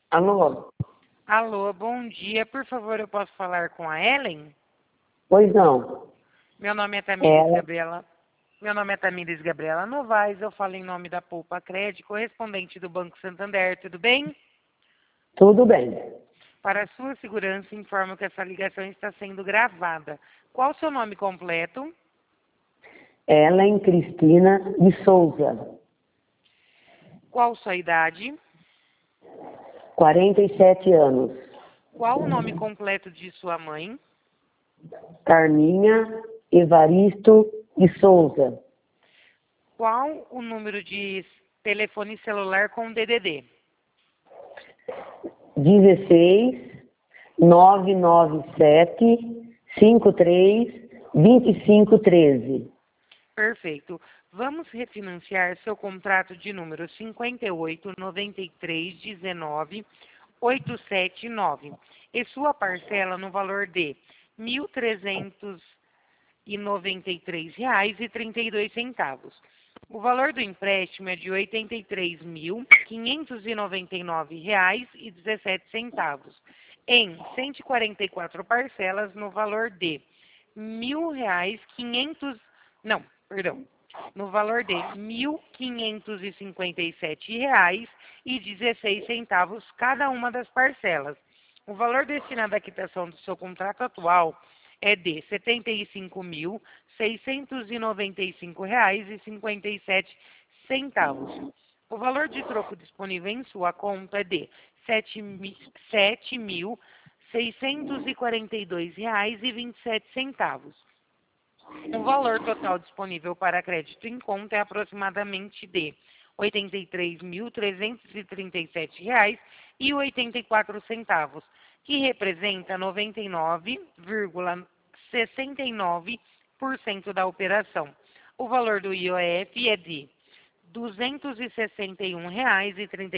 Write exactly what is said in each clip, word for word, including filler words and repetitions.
Alô? Alô, bom dia. Por favor, eu posso falar com a Ellen? Pois não. Meu nome é Tamires É, Gabriela. Meu nome é Tamires Gabriela Novaes. Eu falo em nome da Poupa Crédito, correspondente do Banco Santander. Tudo bem? tudo bem. Para sua segurança, informo que essa ligação está sendo gravada. Qual o seu nome completo? Ellen Cristina de Souza, Qual sua idade? quarenta e sete anos. Qual o nome completo de sua mãe? Carminha Evaristo de Souza, Qual o número de telefone celular com D D D? dezesseis, nove nove sete, cinco três, dois cinco um três. Perfeito. Vamos refinanciar seu contrato de número cinquenta e oito, noventa e três, dezenove, oitocentos e setenta e nove e sua parcela no valor de mil trezentos e noventa e três reais e trinta e dois centavos. O valor do empréstimo é de oitenta e três mil, quinhentos e noventa e nove reais e dezessete centavos, em cento e quarenta e quatro parcelas no valor de mil reais, quinhentos, não, perdão, no valor de mil quinhentos e cinquenta e sete reais e dezesseis centavos cada uma das parcelas. O valor destinado à quitação do seu contrato atual é de setenta e cinco mil, seiscentos e noventa e cinco reais e cinquenta e sete centavos. O valor de troco disponível em sua conta é de sete mil, seiscentos e quarenta e dois reais e vinte e sete centavos. O valor total disponível para crédito em conta é aproximadamente de oitenta e três mil, trezentos e trinta e sete reais e oitenta e quatro centavos, que representa noventa e nove vírgula sessenta e nove por cento da operação. O valor do I O F é de duzentos e sessenta e um reais e trinta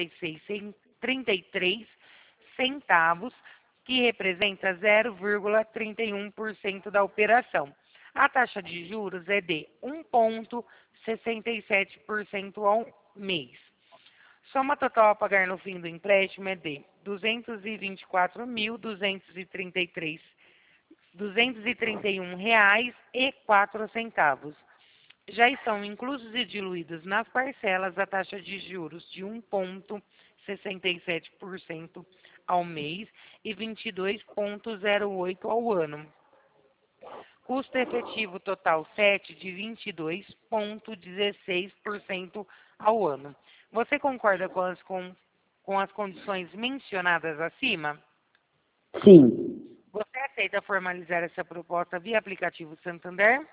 e três centavos, que representa zero vírgula trinta e um por cento da operação. A taxa de juros é de um vírgula sessenta e sete por cento ao mês. Soma total a pagar no fim do empréstimo é de duzentos e vinte e quatro mil, duzentos e trinta e três, duzentos e trinta e um reais e quatro centavos. Já estão inclusos e diluídos nas parcelas a taxa de juros de um vírgula sessenta e sete por cento ao mês e vinte e dois vírgula zero oito por cento ao ano. Custo efetivo total sete de vinte e dois vírgula dezesseis por cento ao ano. Você concorda com as, com, com as condições mencionadas acima? Sim, Você aceita formalizar essa proposta via aplicativo Santander?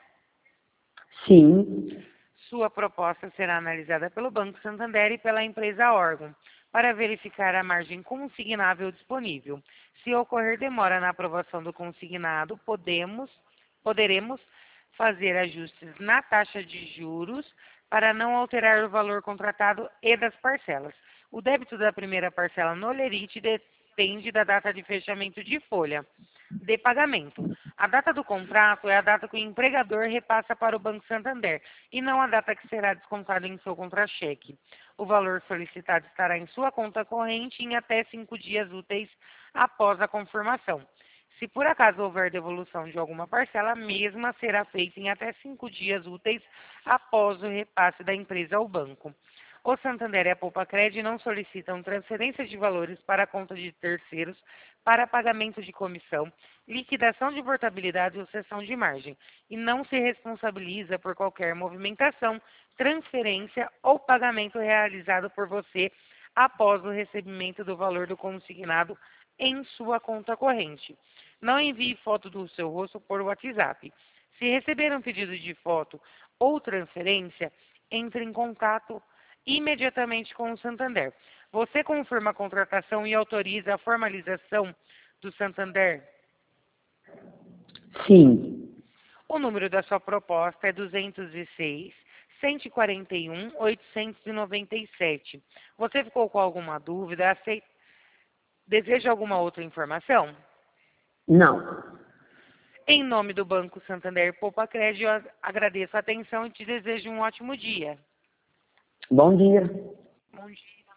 sim, Sua proposta será analisada pelo Banco Santander e pela empresa órgão para verificar a margem consignável disponível. Se ocorrer demora na aprovação do consignado, podemos, poderemos fazer ajustes na taxa de juros para não alterar o valor contratado e das parcelas. O débito da primeira parcela no lerite depende da data de fechamento de folha de pagamento. A data do contrato é a data que o empregador repassa para o Banco Santander e não a data que será descontada em seu contra-cheque. O valor solicitado estará em sua conta corrente em até cinco dias úteis após a confirmação. Se por acaso houver devolução de alguma parcela, a mesma será feita em até cinco dias úteis após o repasse da empresa ao banco. O Santander e a Poupa Crédito não solicitam transferência de valores para a conta de terceiros para pagamento de comissão, liquidação de portabilidade ou cessão de margem, e não se responsabiliza por qualquer movimentação, transferência ou pagamento realizado por você após o recebimento do valor do consignado em sua conta corrente. Não envie foto do seu rosto por WhatsApp. Se receber um pedido de foto ou transferência, entre em contato imediatamente com o Santander. Você confirma a contratação e autoriza a formalização do Santander? sim. O número da sua proposta é duzentos e seis, cento e quarenta e um, oitocentos e noventa e sete. Você ficou com alguma dúvida? Aceit... Deseja alguma outra informação? Não. Em nome do Banco Santander Poupa Crédito, eu agradeço a atenção e te desejo um ótimo dia. Bom dia. Bom dia.